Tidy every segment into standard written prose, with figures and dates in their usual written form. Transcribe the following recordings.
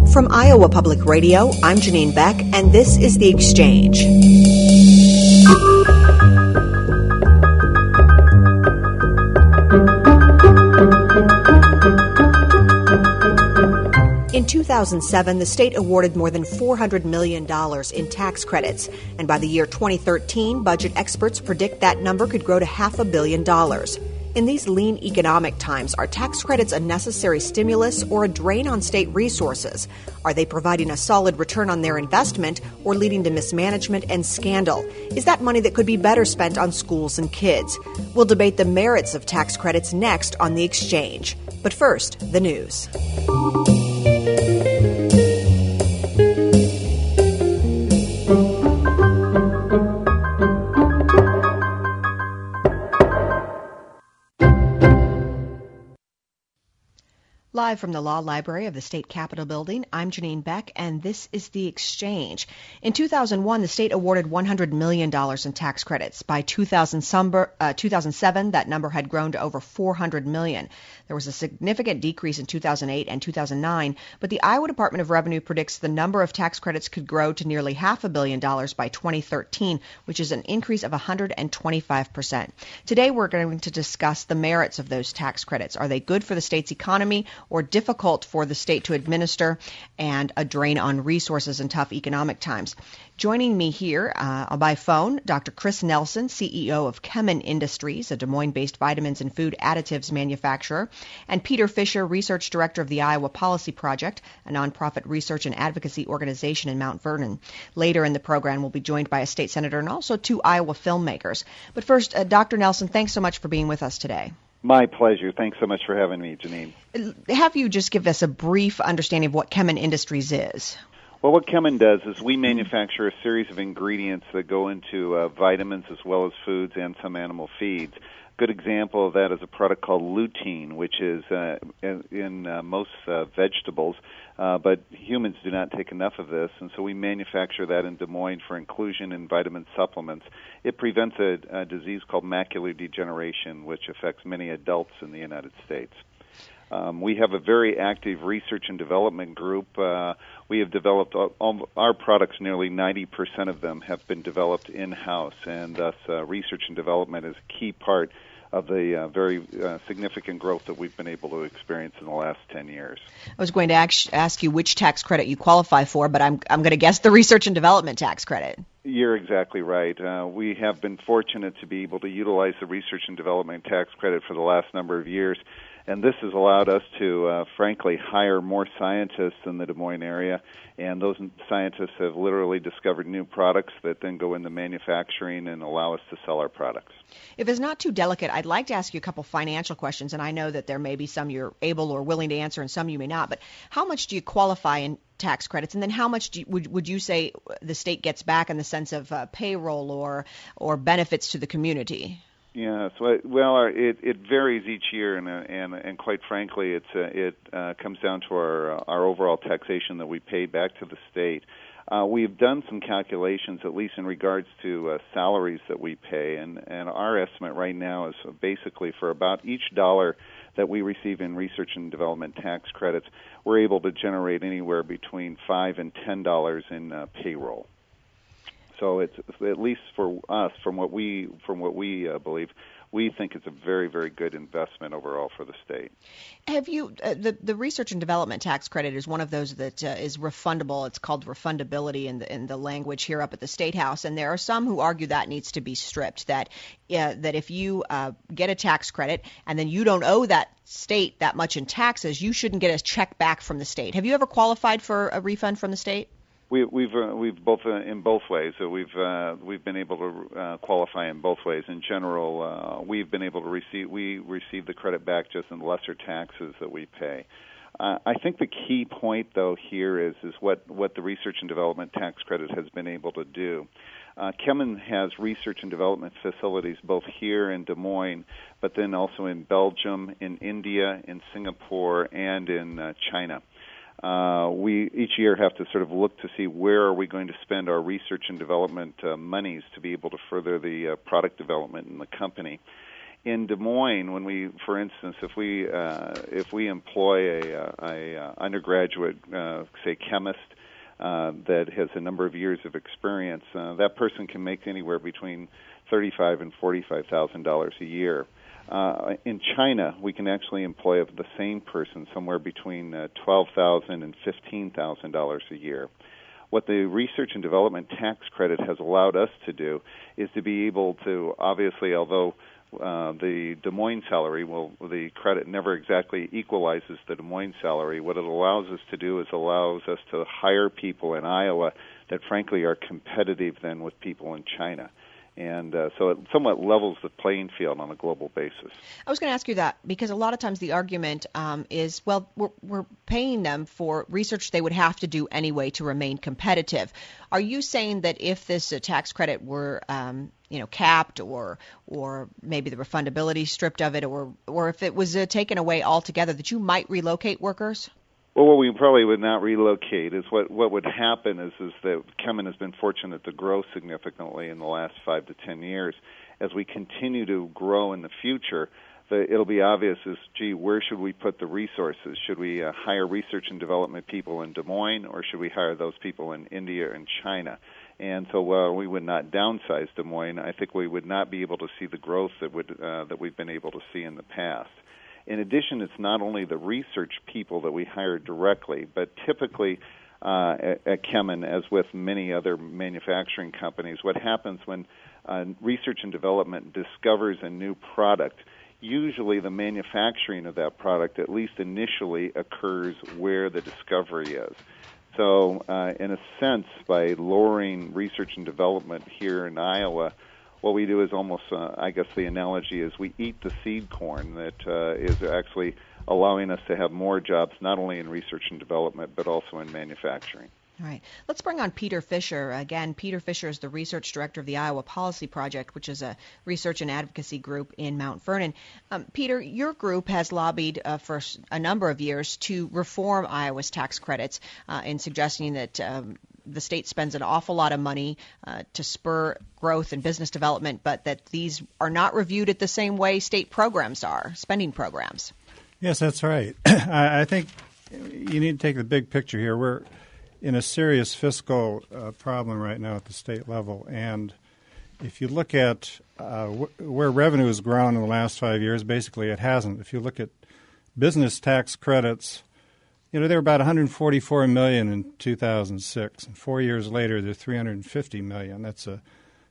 From Iowa Public Radio, I'm Janine Beck, and this is The Exchange. In 2007, the state awarded more than $400 million in tax credits, and by the year 2013, budget experts predict that number could grow to $500 million. In these lean economic times, are tax credits a necessary stimulus or a drain on state resources? Are they providing a solid return on their investment or leading to mismanagement and scandal? Is that money that could be better spent on schools and kids? We'll debate the merits of tax credits next on The Exchange. But first, the news. Live from the Law Library of the State Capitol Building, I'm Janine Beck, and this is The Exchange. In 2001, the state awarded $100 million in tax credits. By 2007, that number had grown to over $400 million. There was a significant decrease in 2008 and 2009, but the Iowa Department of Revenue predicts the number of tax credits could grow to nearly $500 million by 2013, which is an increase of 125%. Today, we're going to discuss the merits of those tax credits. Are they good for the state's economy or difficult for the state to administer and a drain on resources in tough economic times? Joining me here by phone, Dr. Chris Nelson, CEO of Kemin Industries, a Des Moines-based vitamins and food additives manufacturer, and Peter Fisher, Research Director of the Iowa Policy Project, a nonprofit research and advocacy organization in Mount Vernon. Later in the program, we'll be joined by a state senator and also two Iowa filmmakers. But first, Dr. Nelson, thanks so much for being with us today. My pleasure. Thanks so much for having me, Janine. Have you just give us a brief understanding of what Kemin Industries is? Well, what Kemin does is we manufacture a series of ingredients that go into vitamins as well as foods and some animal feeds. A good example of that is a product called lutein, which is in most vegetables, but humans do not take enough of this, and so we manufacture that in Des Moines for inclusion in vitamin supplements. It prevents a disease called macular degeneration, which affects many adults in the United States. We have a very active research and development group. We have developed all our products, nearly 90% of them have been developed in-house, and thus research and development is a key part of the very significant growth that we've been able to experience in the last 10 years. I was going to ask you which tax credit you qualify for, but I'm going to guess the research and development tax credit. You're exactly right. We have been fortunate to be able to utilize the research and development tax credit for the last number of years. And this has allowed us to, frankly, hire more scientists in the Des Moines area, and those scientists have literally discovered new products that then go into manufacturing and allow us to sell our products. If it's not too delicate, I'd like to ask you a couple financial questions, and I know that there may be some you're able or willing to answer and some you may not, but how much do you qualify in tax credits, and then how much would you say the state gets back in the sense of payroll or benefits to the community? Yeah, so it varies each year, and quite frankly, it comes down to our overall taxation that we pay back to the state. We've done some calculations, at least in regards to salaries that we pay, and our estimate right now is basically for about each dollar that we receive in research and development tax credits, we're able to generate anywhere between $5 and $10 in payroll. So it's, at least for us, from what we believe, we think it's a very, very good investment overall for the state. Have you the research and development tax credit is one of those that is refundable. It's called refundability in the language here up at the State House, and there are some who argue that needs to be stripped. That if you get a tax credit and then you don't owe that state that much in taxes, you shouldn't get a check back from the state. Have you ever qualified for a refund from the state? We've both in both ways. So we've been able to qualify in both ways. In general, we've been able to receive the credit back just in lesser taxes that we pay. I think the key point though here is what the research and development tax credit has been able to do. Kemin has research and development facilities both here in Des Moines, but then also in Belgium, in India, in Singapore, and in China. We each year have to sort of look to see where are we going to spend our research and development monies to be able to further the product development in the company. in Des Moines, when we, for instance, if we employ a undergraduate, say chemist, that has a number of years of experience, that person can make anywhere between $35,000 and $45,000 a year. In China, we can actually employ the same person somewhere between $12,000 and $15,000 a year. What the research and development tax credit has allowed us to do is to be able to, obviously, although the Des Moines salary, the credit never exactly equalizes the Des Moines salary. What it allows us to do is allows us to hire people in Iowa that, frankly, are competitive then with people in China. And so it somewhat levels the playing field on a global basis. I was going to ask you that because a lot of times the argument is, well, we're paying them for research they would have to do anyway to remain competitive. Are you saying that if this tax credit were capped or maybe the refundability stripped of it or if it was taken away altogether, that you might relocate workers? Well, what we probably would not relocate is what would happen is that Kemin has been fortunate to grow significantly in the last 5 to 10 years. As we continue to grow in the future, it'll be obvious as, where should we put the resources? Should we hire research and development people in Des Moines, or should we hire those people in India and China? And so while we would not downsize Des Moines, I think we would not be able to see the growth that we've been able to see in the past. In addition, it's not only the research people that we hire directly, but typically at Kemin, as with many other manufacturing companies, what happens when research and development discovers a new product, usually the manufacturing of that product, at least initially, occurs where the discovery is. So in a sense, by lowering research and development here in Iowa, what we do is almost, I guess the analogy is we eat the seed corn that is actually allowing us to have more jobs, not only in research and development, but also in manufacturing. All right. Let's bring on Peter Fisher. Again, Peter Fisher is the research director of the Iowa Policy Project, which is a research and advocacy group in Mount Vernon. Peter, your group has lobbied for a number of years to reform Iowa's tax credits in suggesting that the state spends an awful lot of money to spur growth and business development, but that these are not reviewed at the same way state programs are, spending programs. Yes, that's right. I think you need to take the big picture here. We're in a serious fiscal problem right now at the state level, and if you look at where revenue has grown in the last 5 years, basically it hasn't. If you look at business tax credits, they were about $144 million in 2006, and 4 years later they're $350 million. That's a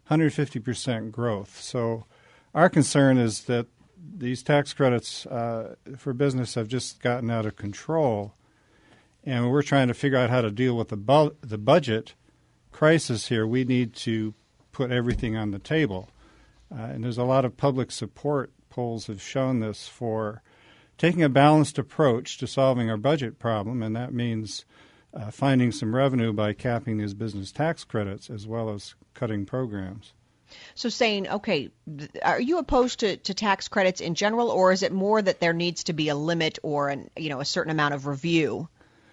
150% growth. So our concern is that these tax credits for business have just gotten out of control, and we're trying to figure out how to deal with the budget crisis here. We need to put everything on the table, and there's a lot of public support. Polls have shown this for taking a balanced approach to solving our budget problem, and that means finding some revenue by capping these business tax credits as well as cutting programs. So saying, okay, are you opposed to tax credits in general, or is it more that there needs to be a limit or a certain amount of review?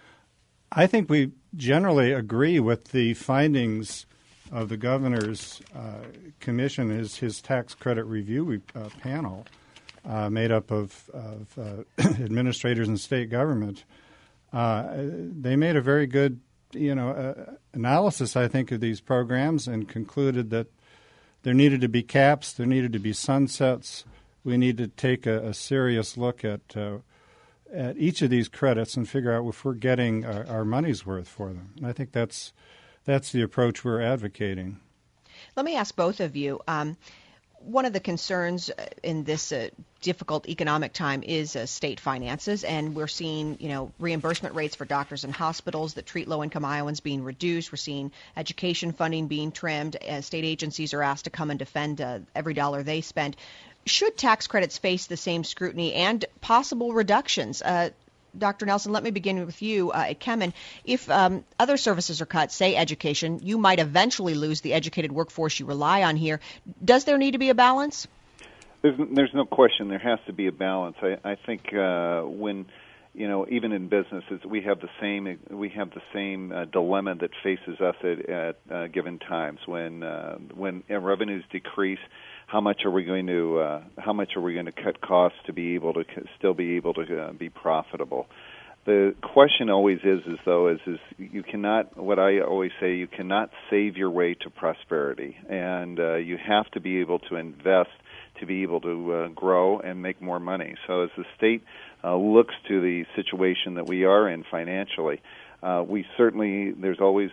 I think we generally agree with the findings of the governor's commission, his tax credit review panel. Made up of administrators in state government. They made a very good, analysis, I think, of these programs and concluded that there needed to be caps, there needed to be sunsets. We need to take a serious look at each of these credits and figure out if we're getting our money's worth for them. And I think that's the approach we're advocating. Let me ask both of you. One of the concerns in this difficult economic time is state finances, and we're seeing, reimbursement rates for doctors and hospitals that treat low-income Iowans being reduced. We're seeing education funding being trimmed. State agencies are asked to come and defend every dollar they spend. Should tax credits face the same scrutiny and possible reductions? Dr. Nelson, let me begin with you at Kemin. If other services are cut, say education, you might eventually lose the educated workforce you rely on here. Does there need to be a balance? There's no question there has to be a balance. I think when even in businesses, we have the same dilemma that faces us at given times. When revenues decrease, how much are we going to cut costs to be able to still be able to be profitable? The question always is you cannot. What I always say, you cannot save your way to prosperity, and you have to be able to invest to be able to grow and make more money. So as the state looks to the situation that we are in financially, we certainly there's always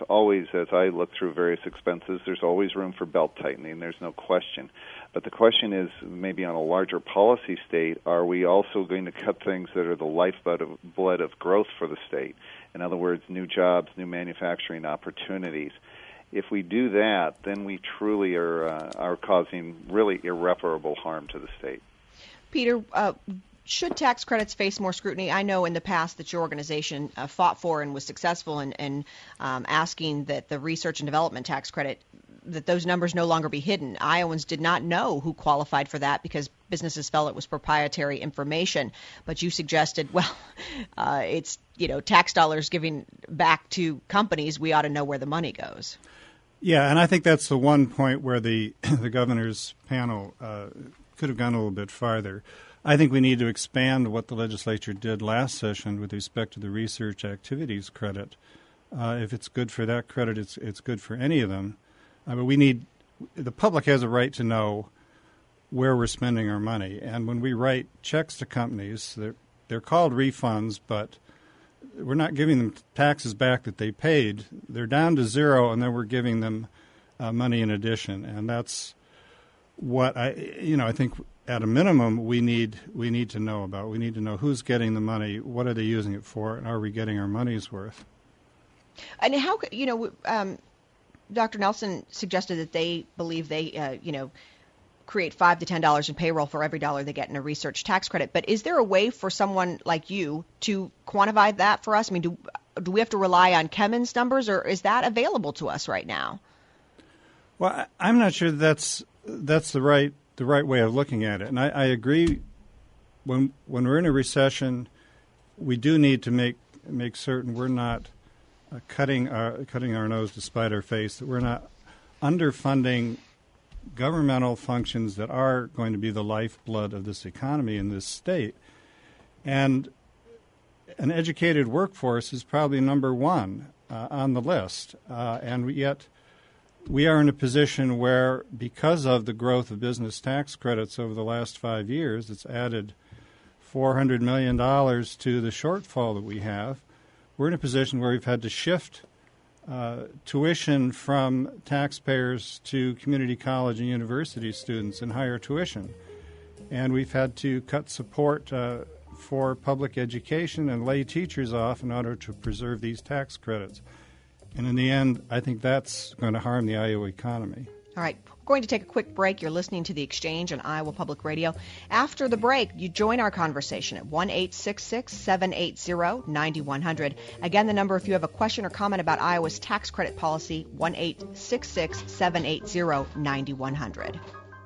as I look through various expenses, there's always room for belt tightening. There's no question. But the question is, maybe on a larger policy state, are we also going to cut things that are the lifeblood of growth for the state? In other words, new jobs, new manufacturing opportunities. If we do that, then we truly are causing really irreparable harm to the state. Peter, should tax credits face more scrutiny? I know in the past that your organization fought for and was successful in asking that the research and development tax credit, that those numbers no longer be hidden. Iowans did not know who qualified for that because businesses felt it was proprietary information. But you suggested, it's tax dollars giving back to companies. We ought to know where the money goes. Yeah, and I think that's the one point where the governor's panel could have gone a little bit farther. I think we need to expand what the legislature did last session with respect to the research activities credit. If it's good for that credit, it's good for any of them. But the public has a right to know where we're spending our money. And when we write checks to companies, they're called refunds, but we're not giving them taxes back that they paid. They're down to zero, and then we're giving them money in addition. And that's what I think at a minimum we need to know about. We need to know who's getting the money, what are they using it for, and are we getting our money's worth? And how Dr. Nelson suggested that they believe they create $5 to $10 in payroll for every dollar they get in a research tax credit. But is there a way for someone like you to quantify that for us? I mean, do we have to rely on Kemen's numbers, or is that available to us right now? Well, I'm not sure that's the right way of looking at it. And I agree. When we're in a recession, we do need to make certain we're not cutting our nose to spite our face, that we're not underfunding governmental functions that are going to be the lifeblood of this economy in this state. And an educated workforce is probably number one on the list. And yet we are in a position where, because of the growth of business tax credits over the last 5 years, it's added $400 million to the shortfall that we have. We're in a position where we've had to shift tuition from taxpayers to community college and university students in higher tuition. And we've had to cut support for public education and lay teachers off in order to preserve these tax credits. And in the end, I think that's going to harm the Iowa economy. All right. We're going to take a quick break. You're listening to The Exchange on Iowa Public Radio. After the break, you join our conversation at 1-866-780-9100. Again, the number if you have a question or comment about Iowa's tax credit policy, 1-866-780-9100.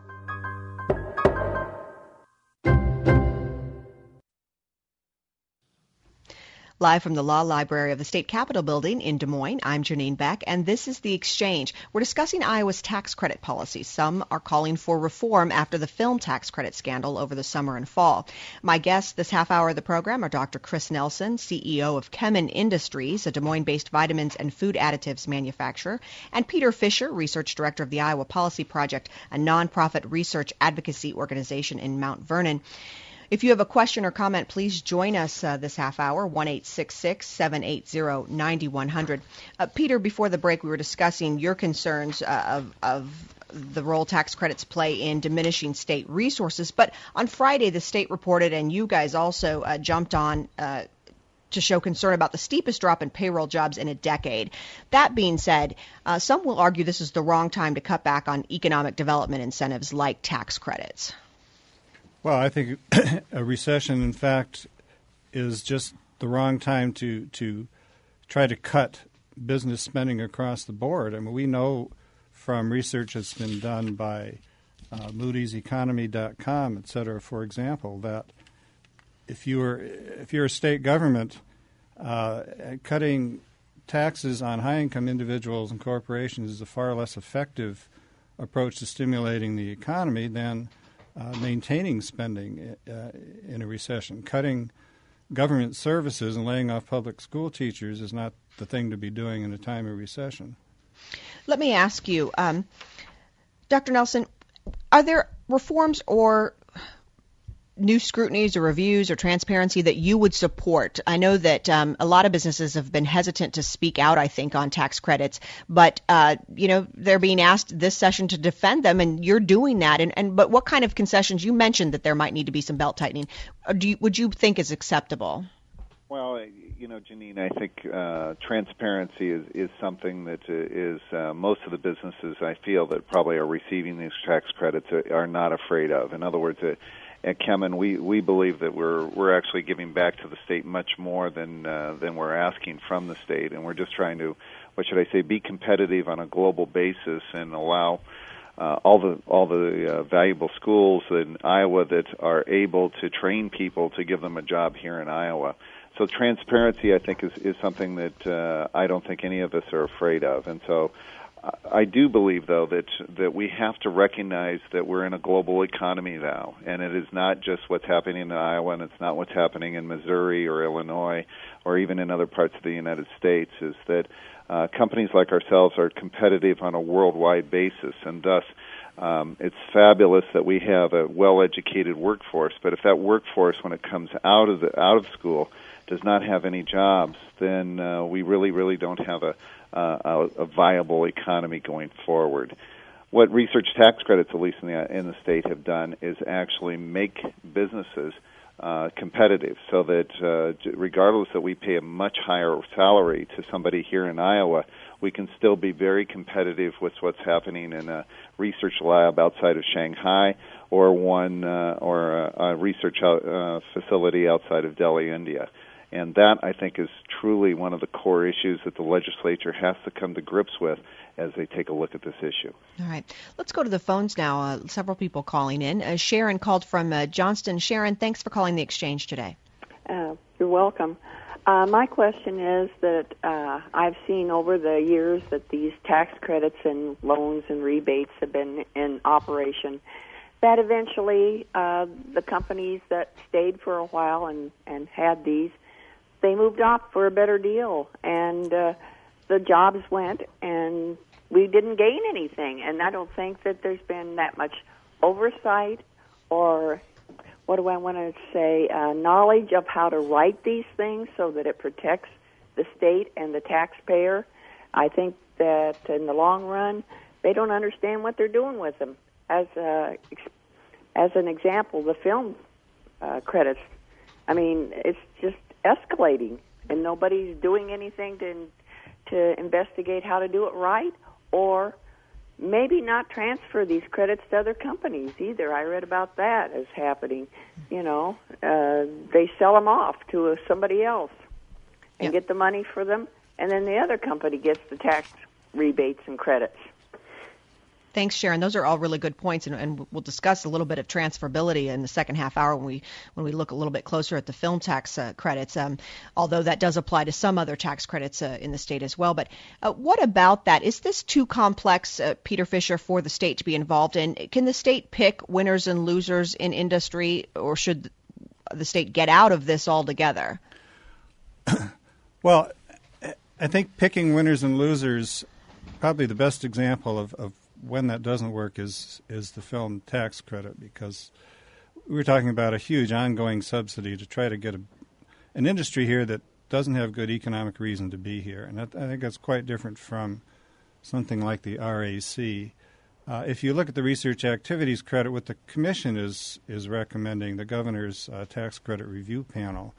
Live from the Law Library of the State Capitol Building in Des Moines, I'm Janine Beck, and this is The Exchange. We're discussing Iowa's tax credit policy. Some are calling for reform after the film tax credit scandal over the summer and fall. My guests this half hour of the program are Dr. Chris Nelson, CEO of Kemen Industries, a Des Moines-based vitamins and food additives manufacturer, and Peter Fisher, Research Director of the Iowa Policy Project, a nonprofit research advocacy organization in Mount Vernon. If you have a question or comment, please join us this half hour, 1-866-780-9100. Peter, before the break, we were discussing your concerns of the role tax credits play in diminishing state resources. But on Friday, the state reported, and you guys also jumped on to show concern about the steepest drop in payroll jobs in a decade. That being said, some will argue this is the wrong time to cut back on economic development incentives like tax credits. Well, I think a recession, in fact, is just the wrong time to try to cut business spending across the board. I mean, we know from research that's been done by Moody'sEconomy.com, et cetera, for example, that if you're a state government, cutting taxes on high-income individuals and corporations is a far less effective approach to stimulating the economy than maintaining spending in a recession. Cutting government services and laying off public school teachers is not the thing to be doing in a time of recession. Let me ask you, Dr. Nelson, are there reforms or new scrutinies or reviews or transparency that you would support? I know that a lot of businesses have been hesitant to speak out, I think, on tax credits, but they're being asked this session to defend them, and you're doing that. But what kind of concessions? You mentioned that there might need to be some belt tightening. Would you think is acceptable? Well, Janine, I think transparency is something that is most of the businesses I feel that probably are receiving these tax credits are not afraid of. In other words, at Kemin, we believe that we're actually giving back to the state much more than we're asking from the state, and we're just trying to, be competitive on a global basis and allow all the valuable schools in Iowa that are able to train people to give them a job here in Iowa. So transparency, I think, is something that I don't think any of us are afraid of, and so. I do believe, though, that we have to recognize that we're in a global economy now, and it is not just what's happening in Iowa, and it's not what's happening in Missouri or Illinois or even in other parts of the United States, is that companies like ourselves are competitive on a worldwide basis, and thus it's fabulous that we have a well-educated workforce, but if that workforce, when it comes out of school, does not have any jobs, then we really don't have a viable economy going forward. What research tax credits, at least in the state, have done is actually make businesses competitive, so that regardless that we pay a much higher salary to somebody here in Iowa, we can still be very competitive with what's happening in a research lab outside of Shanghai or a research facility outside of Delhi, India. And that, I think, is truly one of the core issues that the legislature has to come to grips with as they take a look at this issue. All right. Let's go to the phones now. Several people calling in. Sharon called from Johnston. Sharon, thanks for calling the Exchange today. You're welcome. My question is that I've seen over the years that these tax credits and loans and rebates have been in operation, that eventually the companies that stayed for a while and had these, they moved off for a better deal, and the jobs went, and we didn't gain anything. And I don't think that there's been that much oversight or, what do I want to say, knowledge of how to write these things so that it protects the state and the taxpayer. I think that in the long run, they don't understand what they're doing with them. As an example, the film credits, I mean, it's just escalating, and nobody's doing anything to investigate how to do it right, or maybe not transfer these credits to other companies either. I read about that as happening. They sell them off to somebody else and get the money for them, and then the other company gets the tax rebates and credits. Thanks, Sharon. Those are all really good points, and we'll discuss a little bit of transferability in the second half hour when we look a little bit closer at the film tax credits, although that does apply to some other tax credits in the state as well. But what about that? Is this too complex, Peter Fisher, for the state to be involved in? Can the state pick winners and losers in industry, or should the state get out of this altogether? Well, I think picking winners and losers, probably the best example of when that doesn't work is the film tax credit, because we're talking about a huge ongoing subsidy to try to get an industry here that doesn't have good economic reason to be here. And I think that's quite different from something like the RAC. If you look at the research activities credit, what the commission is recommending, the governor's tax credit review panel,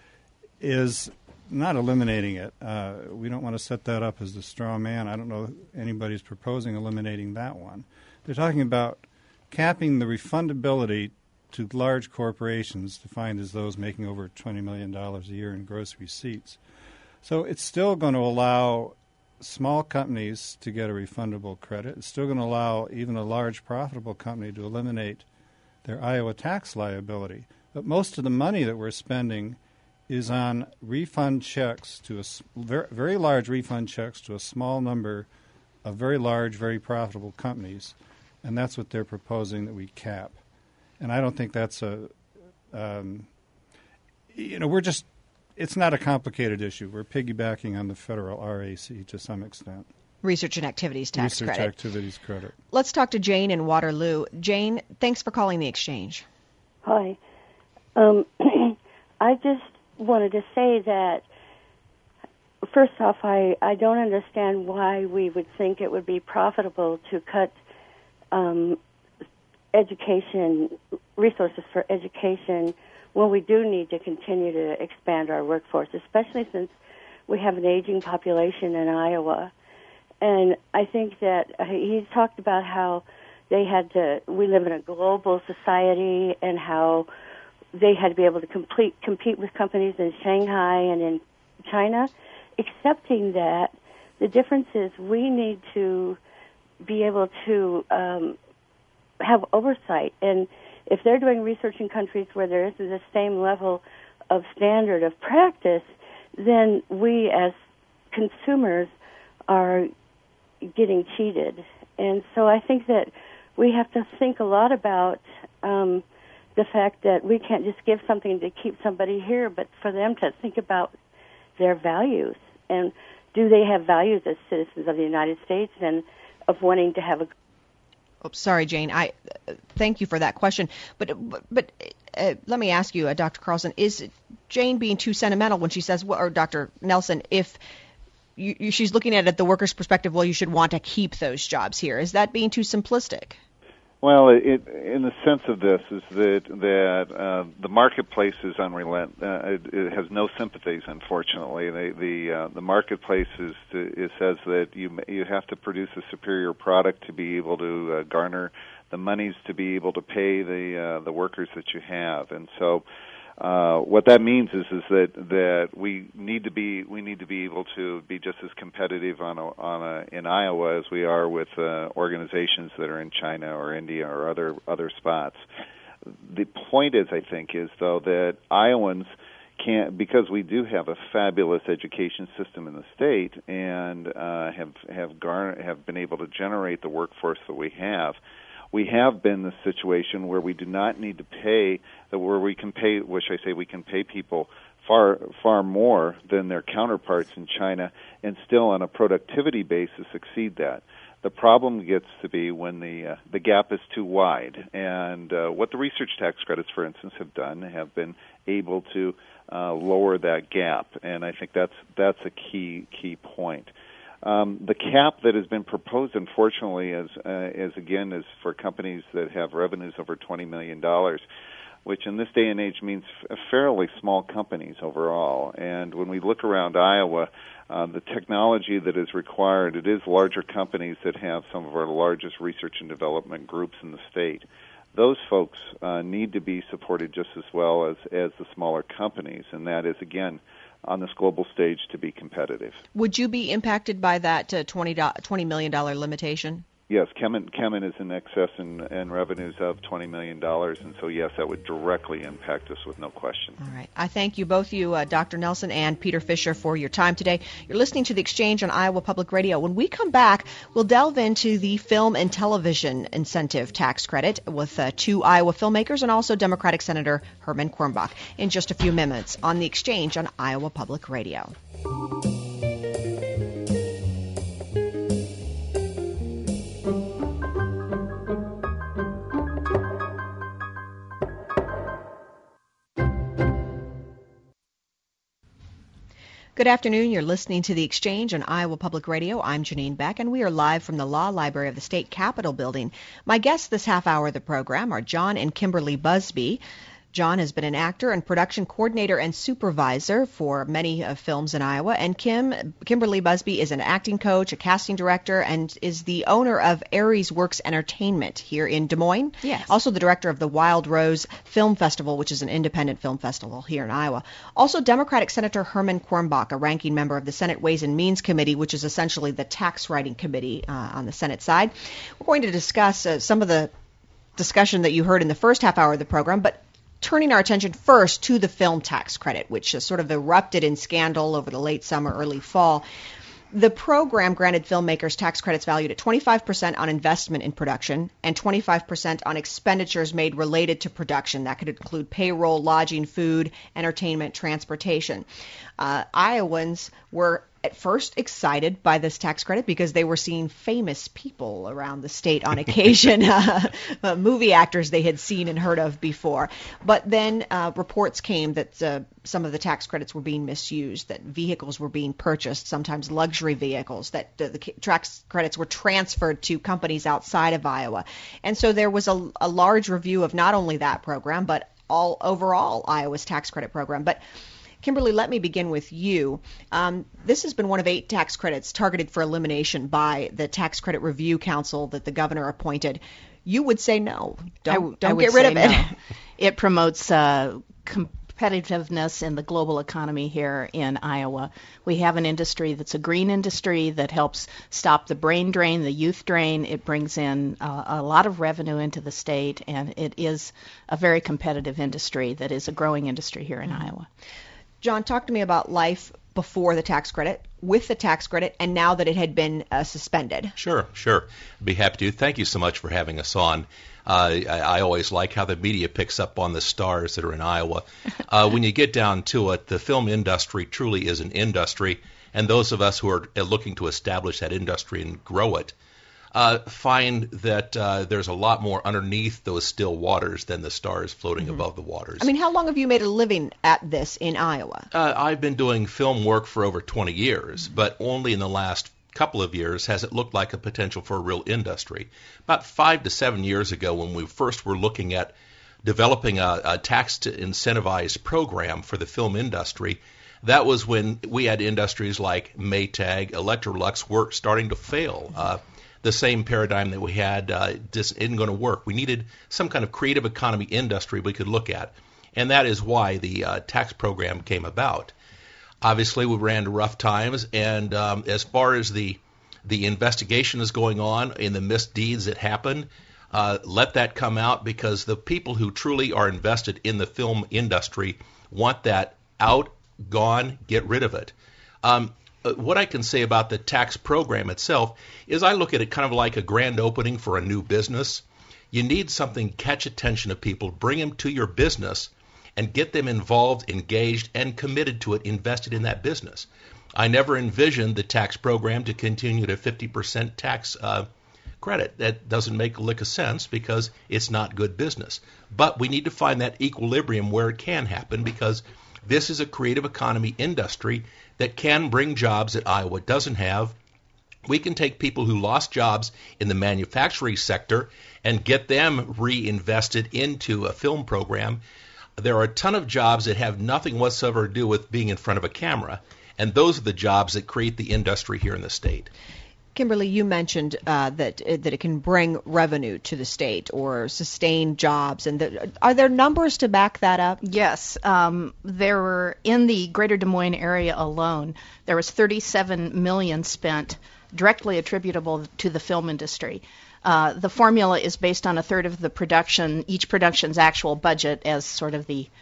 is not eliminating it. We don't want to set that up as the straw man. I don't know if anybody's proposing eliminating that one. They're talking about capping the refundability to large corporations, defined as those making over $20 million a year in gross receipts. So it's still going to allow small companies to get a refundable credit. It's still going to allow even a large profitable company to eliminate their Iowa tax liability. But most of the money that we're spending is on refund checks to very, very large refund checks to a small number of very large, very profitable companies, and that's what they're proposing that we cap. And I don't think that's it's not a complicated issue. We're piggybacking on the federal RAC to some extent. Research and Activities Tax Credit. Research Activities Credit. Let's talk to Jane in Waterloo. Jane, thanks for calling the Exchange. Hi. I just wanted to say that, first off, I don't understand why we would think it would be profitable to cut education, resources for education, when we do need to continue to expand our workforce, especially since we have an aging population in Iowa. And I think that he talked about how we live in a global society and how they had to be able to compete with companies in Shanghai and in China, accepting that the difference is we need to be able to have oversight. And if they're doing research in countries where there isn't the same level of standard of practice, then we as consumers are getting cheated. And so I think that we have to think a lot about the fact that we can't just give something to keep somebody here, but for them to think about their values. And do they have values as citizens of the United States and of wanting to have a... Oh, sorry, Jane. I thank you for that question. But let me ask you, Dr. Carlson, is Jane being too sentimental when she says, or Dr. Nelson, if she's looking at it the worker's perspective, well, you should want to keep those jobs here. Is that being too simplistic? Well, in the sense of this is that the marketplace is it has no sympathies. Unfortunately, the marketplace it says that you have to produce a superior product to be able to garner the monies to be able to pay the workers that you have, and so. What that means is that we need to be able to be just as competitive in Iowa as we are with organizations that are in China or India or other spots. The point is though that Iowans can't, because we do have a fabulous education system in the state and have been able to generate the workforce that we have. We have been in the situation where we do not need to pay, where we can pay, which I say we can pay people far more than their counterparts in China and still on a productivity basis exceed that. The problem gets to be when the gap is too wide. And what the research tax credits, for instance, have been able to lower that gap. And I think that's a key point. The cap that has been proposed, unfortunately, is for companies that have revenues over $20 million, which in this day and age means fairly small companies overall. And when we look around Iowa, the technology that is required, it is larger companies that have some of our largest research and development groups in the state. Those folks need to be supported just as well as the smaller companies, and that is, again, on this global stage to be competitive. Would you be impacted by that $20 million limitation? Yes, Kemin is in excess in revenues of $20 million, and so yes, that would directly impact us with no question. All right. I thank you, both you, Dr. Nelson and Peter Fisher, for your time today. You're listening to The Exchange on Iowa Public Radio. When we come back, we'll delve into the Film and Television Incentive Tax Credit with two Iowa filmmakers and also Democratic Senator Herman Quirmbach in just a few minutes on The Exchange on Iowa Public Radio. Good afternoon. You're listening to The Exchange on Iowa Public Radio. I'm Janine Beck, and we are live from the Law Library of the State Capitol Building. My guests this half hour of the program are John and Kimberly Busby. John has been an actor and production coordinator and supervisor for many films in Iowa, and Kimberly Busby is an acting coach, a casting director, and is the owner of Aries Works Entertainment here in Des Moines. Yes. Also the director of the Wild Rose Film Festival, which is an independent film festival here in Iowa. Also Democratic Senator Herman Quirmbach, a ranking member of the Senate Ways and Means Committee, which is essentially the tax writing committee on the Senate side. We're going to discuss some of the discussion that you heard in the first half hour of the program, but turning our attention first to the film tax credit, which sort of erupted in scandal over the late summer, early fall. The program granted filmmakers tax credits valued at 25% on investment in production and 25% on expenditures made related to production. That could include payroll, lodging, food, entertainment, transportation. Iowans were at first excited by this tax credit because they were seeing famous people around the state on occasion, movie actors they had seen and heard of before. But then reports came that some of the tax credits were being misused, that vehicles were being purchased, sometimes luxury vehicles, that the tax credits were transferred to companies outside of Iowa. And so there was a large review of not only that program, but overall Iowa's tax credit program. But Kimberly, let me begin with you. This has been one of 8 tax credits targeted for elimination by the Tax Credit Review Council that the governor appointed. You would say no. Don't get rid of it. No. It promotes competitiveness in the global economy here in Iowa. We have an industry that's a green industry that helps stop the brain drain, the youth drain. It brings in a lot of revenue into the state, and it is a very competitive industry that is a growing industry here in Iowa. John, talk to me about life before the tax credit, with the tax credit, and now that it had been suspended. Sure. I'd be happy to. Thank you so much for having us on. I always like how the media picks up on the stars that are in Iowa. When you get down to it, the film industry truly is an industry, and those of us who are looking to establish that industry and grow it find that there's a lot more underneath those still waters than the stars floating above the waters. I mean, how long have you made a living at this in Iowa? I've been doing film work for over 20 years, but only in the last couple of years has it looked like a potential for a real industry. About 5 to 7 years ago, when we first were looking at developing a tax-incentivized program for the film industry, that was when we had industries like Maytag, Electrolux were starting to fail. The same paradigm that we had just isn't going to work. We needed some kind of creative economy industry we could look at, and that is why the tax program came about. Obviously, we ran into rough times, and as far as the investigation is going on in the misdeeds that happened, let that come out, because the people who truly are invested in the film industry want that out, gone, get rid of it. What I can say about the tax program itself is I look at it kind of like a grand opening for a new business. You need something to catch attention of people, bring them to your business, and get them involved, engaged, and committed to it, invested in that business. I never envisioned the tax program to continue to 50% tax credit. That doesn't make a lick of sense because it's not good business. But we need to find that equilibrium where it can happen, because this is a creative economy industry that can bring jobs that Iowa doesn't have. We can take people who lost jobs in the manufacturing sector and get them reinvested into a film program. There are a ton of jobs that have nothing whatsoever to do with being in front of a camera, and those are the jobs that create the industry here in the state. Kimberly, you mentioned that it can bring revenue to the state or sustain jobs. And are there numbers to back that up? Yes. There were, in the greater Des Moines area alone, there was $37 million spent directly attributable to the film industry. The formula is based on a third of the production, each production's actual budget, as sort of the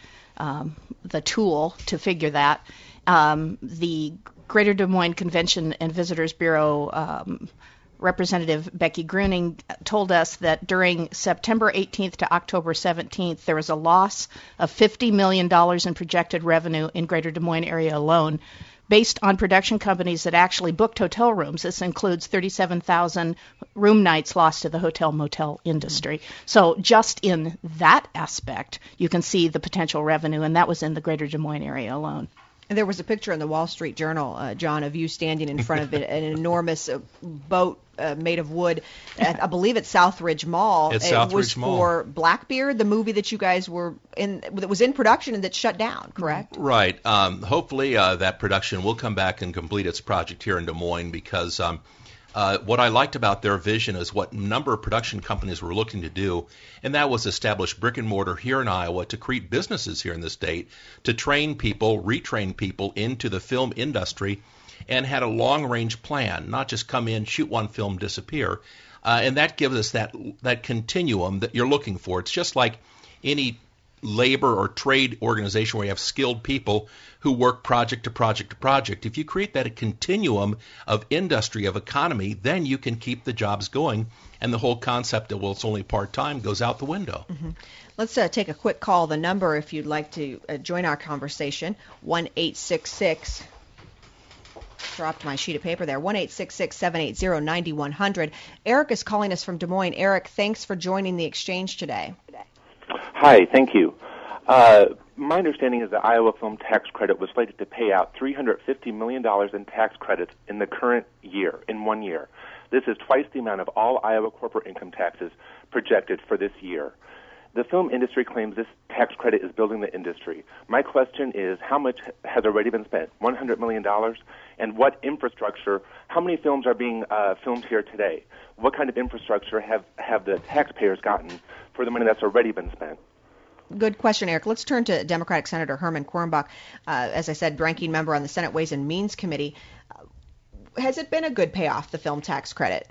tool to figure that. The Greater Des Moines Convention and Visitors Bureau Representative Becky Gruning told us that during September 18th to October 17th, there was a loss of $50 million in projected revenue in Greater Des Moines area alone, based on production companies that actually booked hotel rooms. This includes 37,000 room nights lost to the hotel-motel industry. So just in that aspect, you can see the potential revenue, and that was in the Greater Des Moines area alone. And there was a picture in the Wall Street Journal, John, of you standing in front of an enormous boat made of wood. I believe at Southridge Mall. It was for Blackbeard, the movie that you guys were in, that was in production and that shut down, correct? Right. Hopefully that production will come back and complete its project here in Des Moines, because what I liked about their vision is what number of production companies were looking to do, and that was establish brick and mortar here in Iowa to create businesses here in the state, to train people, retrain people into the film industry, and had a long-range plan, not just come in, shoot one film, disappear. And that gives us that continuum that you're looking for. It's just like any labor or trade organization where you have skilled people who work project to project to project. If you create that a continuum of industry, of economy, then you can keep the jobs going, and the whole concept of, well, it's only part-time goes out the window. Mm-hmm. Let's take a quick call. The number, if you'd like to join our conversation, 1-866, dropped my sheet of paper there, 1-866-780-9100. Eric is calling us from Des Moines. Eric, thanks for joining the exchange today. Hi, thank you. My understanding is the Iowa Film Tax Credit was slated to pay out $350 million in tax credits in the current year, in 1 year. This is twice the amount of all Iowa corporate income taxes projected for this year. The film industry claims this tax credit is building the industry. My question is, how much has already been spent? $100 million? And what infrastructure, how many films are being filmed here today? What kind of infrastructure have the taxpayers gotten for the money that's already been spent? Good question, Eric. Let's turn to Democratic Senator Herman Quirmbach. As I said, ranking member on the Senate Ways and Means Committee. Has it been a good payoff, the film tax credit?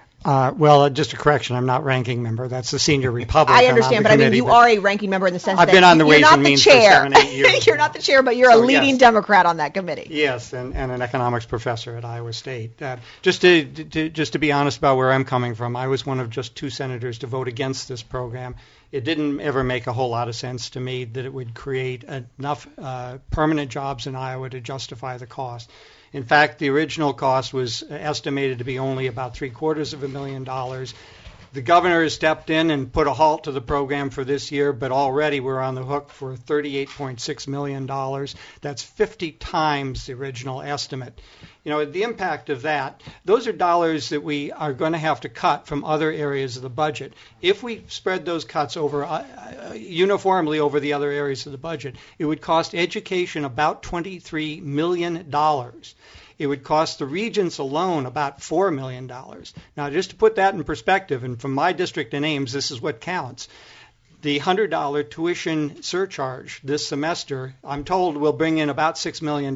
Well, just a correction. I'm not ranking member. That's the senior Republican. I understand, but I mean, you are a ranking member in the sense I've that been on the Ways and Means for 7-8 years. You're not the chair, but you're a leading Democrat on that committee. Yes, and an economics professor at Iowa State. Just to be honest about where I'm coming from, I was one of just 2 senators to vote against this program. It didn't ever make a whole lot of sense to me that it would create enough permanent jobs in Iowa to justify the cost. In fact, the original cost was estimated to be only about $750,000. The governor has stepped in and put a halt to the program for this year, but already we're on the hook for $38.6 million. That's 50 times the original estimate. You know, the impact of that, those are dollars that we are going to have to cut from other areas of the budget. If we spread those cuts over uniformly over the other areas of the budget, it would cost education about $23 million. It would cost the regions alone about $4 million. Now, just to put that in perspective, and from my district in Ames, this is what counts. The $100 tuition surcharge this semester, I'm told, will bring in about $6 million.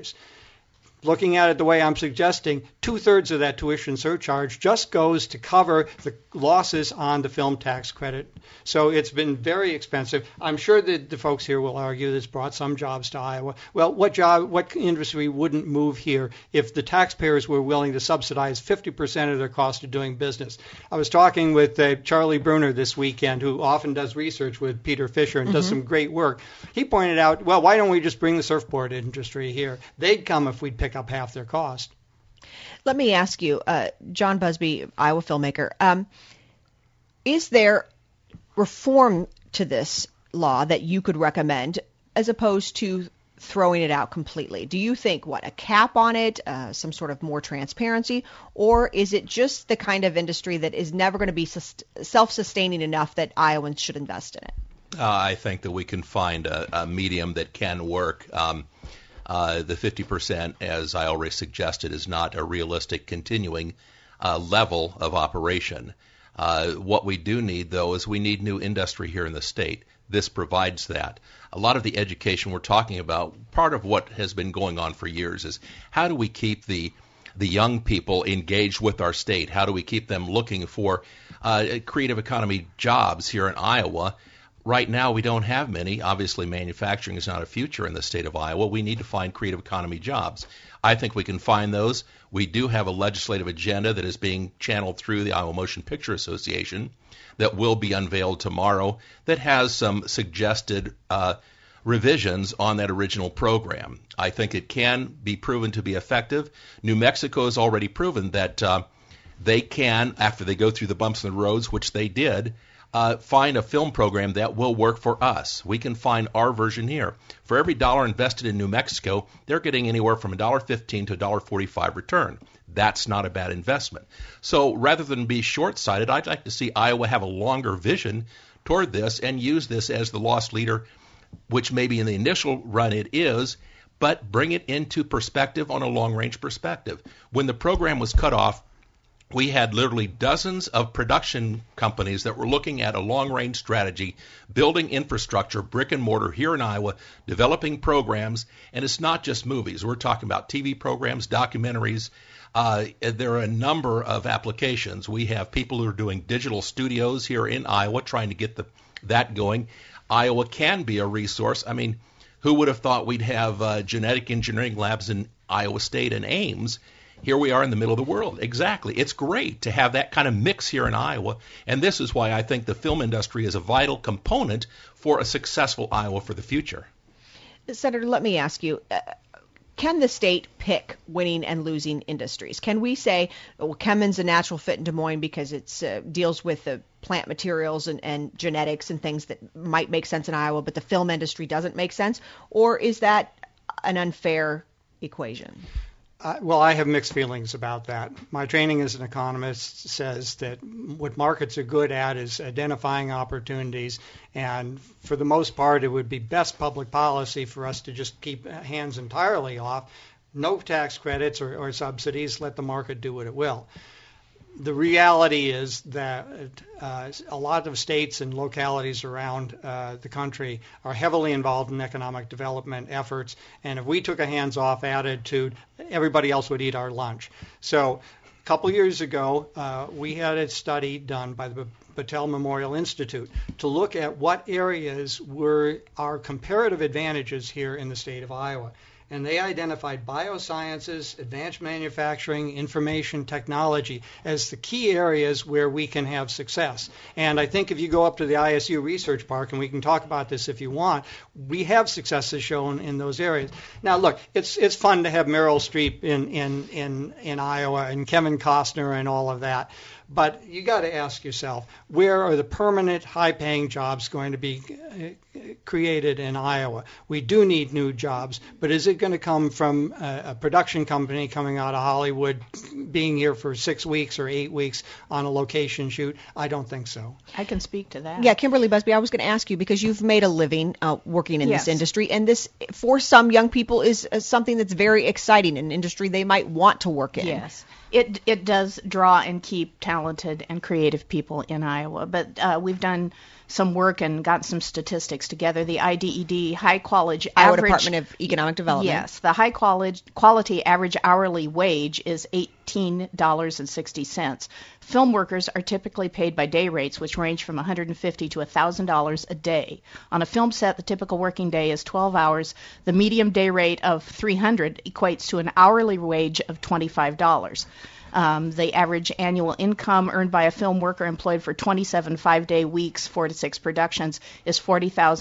Looking at it the way I'm suggesting, 2/3 of that tuition surcharge just goes to cover the losses on the film tax credit. So it's been very expensive. I'm sure that the folks here will argue that it's brought some jobs to Iowa. Well, what industry wouldn't move here if the taxpayers were willing to subsidize 50% of their cost of doing business? I was talking with Charlie Bruner this weekend, who often does research with Peter Fisher and does some great work. He pointed out, well, why don't we just bring the surfboard industry here? They'd come if we'd pick up half their cost. Let me ask you, John Busby, Iowa filmmaker, is there reform to this law that you could recommend as opposed to throwing it out completely? Do you think, a cap on it, some sort of more transparency, or is it just the kind of industry that is never going to be self-sustaining enough that Iowans should invest in it? I think that we can find a medium that can work. The 50%, as I already suggested, is not a realistic continuing level of operation. What we do need, though, is we need new industry here in the state. This provides that. A lot of the education we're talking about, part of what has been going on for years is how do we keep the young people engaged with our state? How do we keep them looking for creative economy jobs here in Iowa? Right now, we don't have many. Obviously, manufacturing is not a future in the state of Iowa. We need to find creative economy jobs. I think we can find those. We do have a legislative agenda that is being channeled through the Iowa Motion Picture Association that will be unveiled tomorrow that has some suggested revisions on that original program. I think it can be proven to be effective. New Mexico has already proven that they can, after they go through the bumps in the roads, which they did, find a film program that will work for us. We can find our version here. For every dollar invested in New Mexico, they're getting anywhere from $1.15 to $1.45 return. That's not a bad investment. So rather than be short-sighted, I'd like to see Iowa have a longer vision toward this and use this as the loss leader, which maybe in the initial run it is, but bring it into perspective on a long-range perspective. When the program was cut off, we had literally dozens of production companies that were looking at a long-range strategy, building infrastructure, brick and mortar here in Iowa, developing programs, and it's not just movies. We're talking about TV programs, documentaries. There are a number of applications. We have people who are doing digital studios here in Iowa trying to get that going. Iowa can be a resource. I mean, who would have thought we'd have genetic engineering labs in Iowa State and Ames? Here we are in the middle of the world. Exactly. It's great to have that kind of mix here in Iowa, and this is why I think the film industry is a vital component for a successful Iowa for the future. Senator, let me ask you, can the state pick winning and losing industries? Can we say, well, Kemen's a natural fit in Des Moines because it deals with the plant materials and genetics and things that might make sense in Iowa, but the film industry doesn't make sense? Or is that an unfair equation? Well, I have mixed feelings about that. My training as an economist says that what markets are good at is identifying opportunities, and for the most part, it would be best public policy for us to just keep hands entirely off, no tax credits or subsidies, let the market do what it will. The reality is that a lot of states and localities around the country are heavily involved in economic development efforts, and if we took a hands-off attitude, everybody else would eat our lunch. So a couple years ago, we had a study done by the Battelle Memorial Institute to look at what areas were our comparative advantages here in the state of Iowa. And they identified biosciences, advanced manufacturing, information technology as the key areas where we can have success. And I think if you go up to the ISU Research Park, and we can talk about this if you want, we have successes shown in those areas. Now, look, it's fun to have Meryl Streep in Iowa and Kevin Costner and all of that. But you got to ask yourself, where are the permanent high-paying jobs going to be created in Iowa? We do need new jobs, but is it going to come from a production company coming out of Hollywood, being here for 6 weeks or 8 weeks on a location shoot? I don't think so. I can speak to that. Yeah, Kimberly Busby, I was going to ask you, because you've made a living working in Yes. this industry, and this, for some young people, is something that's very exciting, an industry they might want to work in. Yes. It does draw and keep talented and creative people in Iowa. But we've done some work and gotten some statistics together. The IDED, high quality Iowa average Department of Economic Development. Yes, the high quality average hourly wage is $18.60. Film workers are typically paid by day rates, which range from $150 to $1,000 a day. On a film set, the typical working day is 12 hours. The medium day rate of $300 equates to an hourly wage of $25. The average annual income earned by a film worker employed for 27 5-day weeks, 4 to 6 productions, is over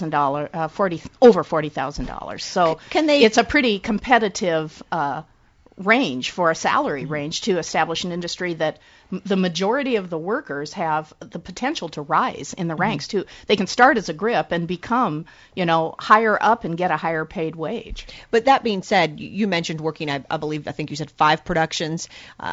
$40,000. So it's a pretty competitive range for a salary range to establish an industry that the majority of the workers have the potential to rise in the ranks too. They can start as a grip and become, higher up and get a higher paid wage. But that being said, you mentioned working, I think you said 5 productions.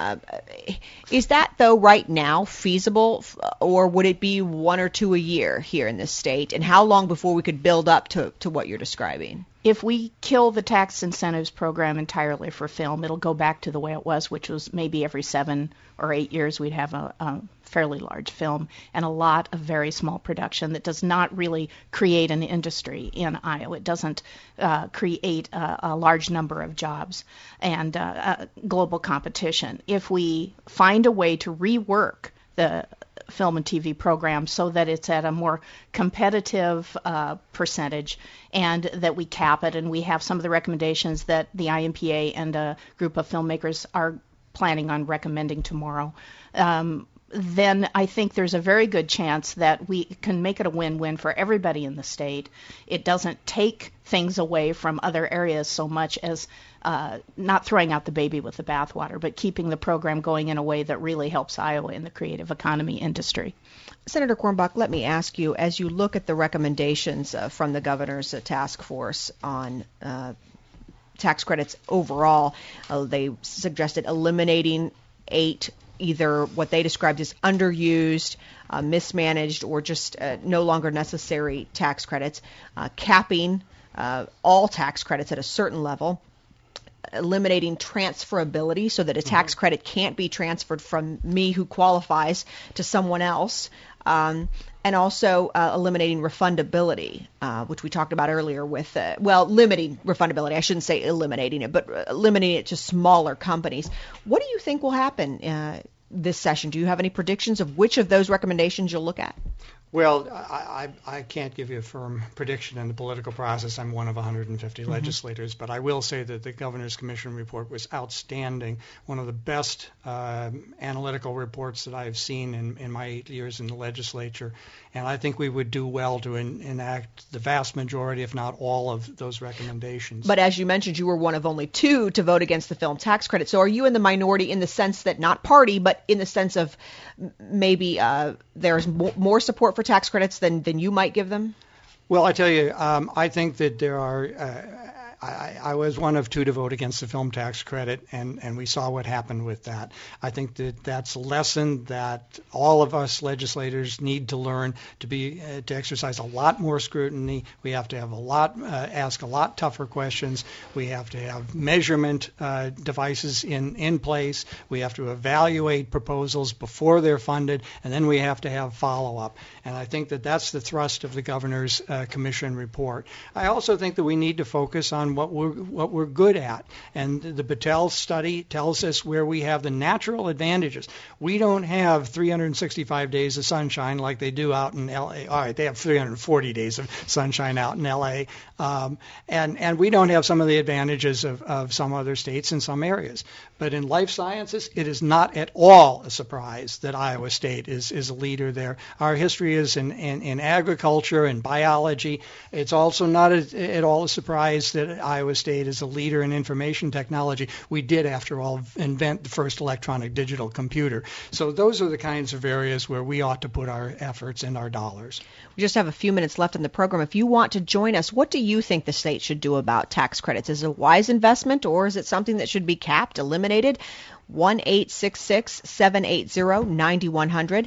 Is that, though, right now feasible, or would it be 1 or 2 a year here in this state? And how long before we could build up to what you're describing? If we kill the tax incentives program entirely for film, it'll go back to the way it was, which was maybe every 7 or 8 years we'd have a fairly large film and a lot of very small production that does not really create an industry in Iowa. It doesn't create a large number of jobs and global competition. If we find a way to rework the film and TV program so that it's at a more competitive percentage and that we cap it, and we have some of the recommendations that the IMPA and a group of filmmakers are planning on recommending tomorrow, then I think there's a very good chance that we can make it a win-win for everybody in the state. It doesn't take things away from other areas so much as not throwing out the baby with the bathwater, but keeping the program going in a way that really helps Iowa in the creative economy industry. Senator Cornbach, let me ask you, as you look at the recommendations from the governor's task force on tax credits overall, they suggested eliminating 8 either what they described as underused, mismanaged, or just no longer necessary tax credits, capping all tax credits at a certain level, eliminating transferability so that a tax credit can't be transferred from me who qualifies to someone else, and also eliminating refundability, which we talked about earlier with, limiting refundability. I shouldn't say eliminating it, but limiting it to smaller companies. What do you think will happen this session? Do you have any predictions of which of those recommendations you'll look at? Well, I can't give you a firm prediction in the political process. I'm one of 150 legislators, but I will say that the Governor's Commission report was outstanding, one of the best analytical reports that I've seen in my 8 years in the legislature, and I think we would do well to enact the vast majority, if not all, of those recommendations. But as you mentioned, you were one of only 2 to vote against the film tax credit. So are you in the minority in the sense that, not party, but in the sense of maybe there's more support for tax credits than you might give them? Well, I tell you, I think that there are. I was one of 2 to vote against the film tax credit, and we saw what happened with that. I think that that's a lesson that all of us legislators need to learn, to exercise a lot more scrutiny. We have to have ask a lot tougher questions. We have to have measurement devices in place. We have to evaluate proposals before they're funded, and then we have to have follow-up. And I think that that's the thrust of the Governor's Commission report. I also think that we need to focus on what we're good at, and the Battelle study tells us where we have the natural advantages. We don't have 365 days of sunshine like they do out in L.A. All right, they have 340 days of sunshine out in L.A. And we don't have some of the advantages of some other states in some areas. But in life sciences, it is not at all a surprise that Iowa State is a leader there. Our history is in agriculture and biology. It's also not at all a surprise that Iowa State is a leader in information technology. We did, after all, invent the first electronic digital computer. So those are the kinds of areas where we ought to put our efforts and our dollars. We just have a few minutes left in the program. If you want to join us, what do you think the state should do about tax credits? Is it a wise investment, or is it something that should be capped, eliminated? 1-866-780-9100.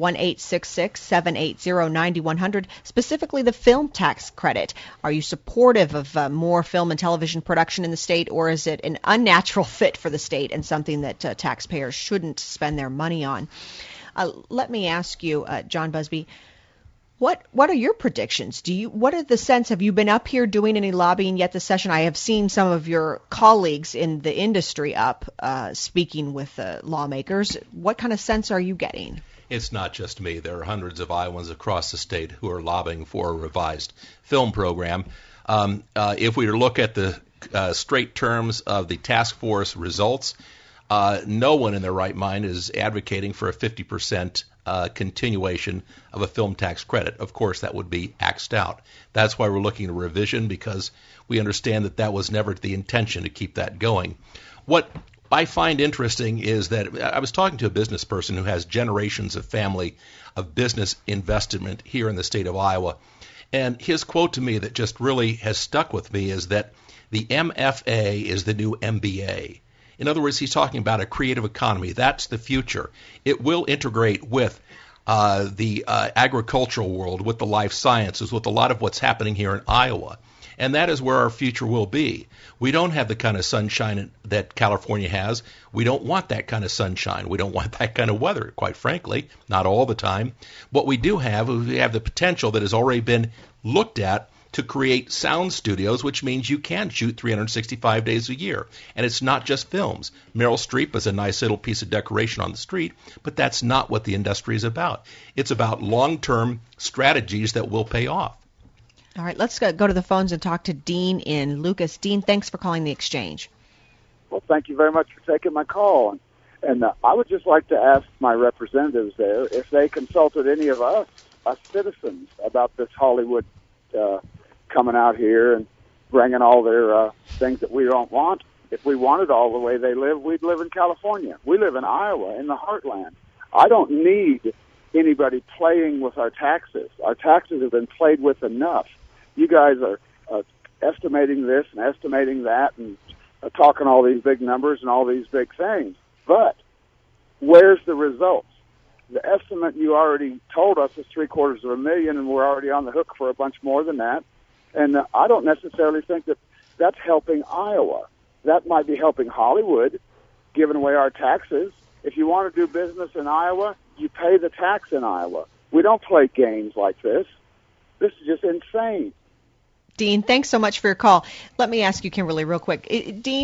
1-866-780-9100, specifically the film tax credit. Are you supportive of more film and television production in the state, or is it an unnatural fit for the state and something that taxpayers shouldn't spend their money on? Let me ask you, John Busby, what are your predictions? What are the sense? Have you been up here doing any lobbying yet this session? I have seen some of your colleagues in the industry up speaking with lawmakers. What kind of sense are you getting? It's not just me. There are hundreds of Iowans across the state who are lobbying for a revised film program. If we look at the straight terms of the task force results, no one in their right mind is advocating for a 50% continuation of a film tax credit. Of course, that would be axed out. That's why we're looking at a revision, because we understand that was never the intention to keep that going. What I find interesting is that I was talking to a business person who has generations of family of business investment here in the state of Iowa, and his quote to me that just really has stuck with me is that the MFA is the new MBA. In other words, he's talking about a creative economy. That's the future. It will integrate with the agricultural world, with the life sciences, with a lot of what's happening here in Iowa. And that is where our future will be. We don't have the kind of sunshine that California has. We don't want that kind of sunshine. We don't want that kind of weather, quite frankly, not all the time. What we do have is we have the potential that has already been looked at to create sound studios, which means you can shoot 365 days a year. And it's not just films. Meryl Streep is a nice little piece of decoration on the street, but that's not what the industry is about. It's about long-term strategies that will pay off. All right, let's go to the phones and talk to Dean in Lucas. Dean, thanks for calling the exchange. Well, thank you very much for taking my call. And I would just like to ask my representatives there if they consulted any of us citizens, about this Hollywood coming out here and bringing all their things that we don't want. If we wanted all the way they live, we'd live in California. We live in Iowa, in the heartland. I don't need anybody playing with our taxes. Our taxes have been played with enough. You guys are estimating this and estimating that and talking all these big numbers and all these big things. But where's the results? The estimate you already told us is $750,000, and we're already on the hook for a bunch more than that. And I don't necessarily think that that's helping Iowa. That might be helping Hollywood, giving away our taxes. If you want to do business in Iowa, you pay the tax in Iowa. We don't play games like this. This is just insane. Dean, thanks so much for your call. Let me ask you, Kimberly, real quick. Dean,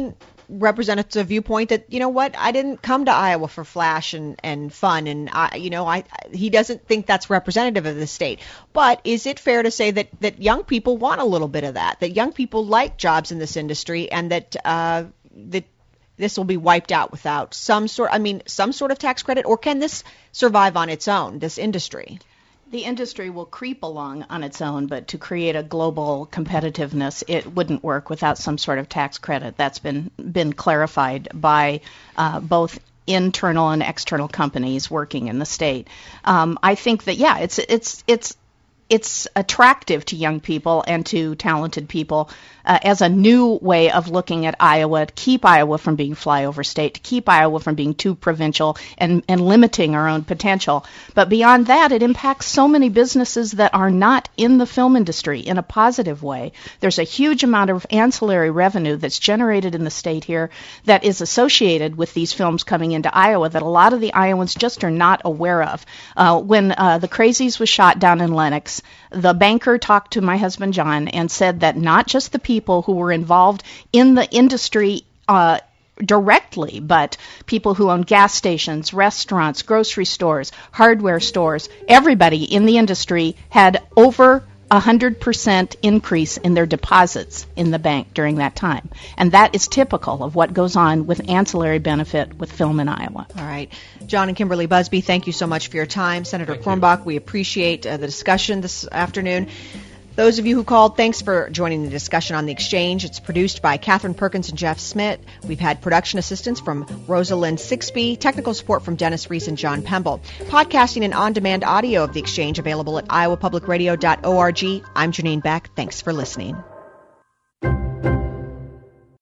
represents a viewpoint that, you know what, I didn't come to Iowa for flash and fun, and he doesn't think that's representative of the state. But is it fair to say that young people want a little bit of that young people like jobs in this industry, and that this will be wiped out without some sort of tax credit, or can this survive on its own, this industry? The industry will creep along on its own, but to create a global competitiveness, it wouldn't work without some sort of tax credit. That's been clarified by both internal and external companies working in the state. I think that it's attractive to young people and to talented people as a new way of looking at Iowa, to keep Iowa from being flyover state, to keep Iowa from being too provincial and limiting our own potential. But beyond that, it impacts so many businesses that are not in the film industry in a positive way. There's a huge amount of ancillary revenue that's generated in the state here that is associated with these films coming into Iowa that a lot of the Iowans just are not aware of. When The Crazies was shot down in Lenox, the banker talked to my husband John and said that not just the people who were involved in the industry directly, but people who own gas stations, restaurants, grocery stores, hardware stores, everybody in the industry had over 100% increase in their deposits in the bank during that time. And that is typical of what goes on with ancillary benefit with film in Iowa. All right. John and Kimberly Busby, thank you so much for your time. Senator Cornbach, we appreciate the discussion this afternoon. Those of you who called, thanks for joining the discussion on The Exchange. It's produced by Catherine Perkins and Jeff Smith. We've had production assistance from Rosalind Sixby, technical support from Dennis Reese and John Pemble. Podcasting and on-demand audio of The Exchange available at iowapublicradio.org. I'm Janine Beck. Thanks for listening.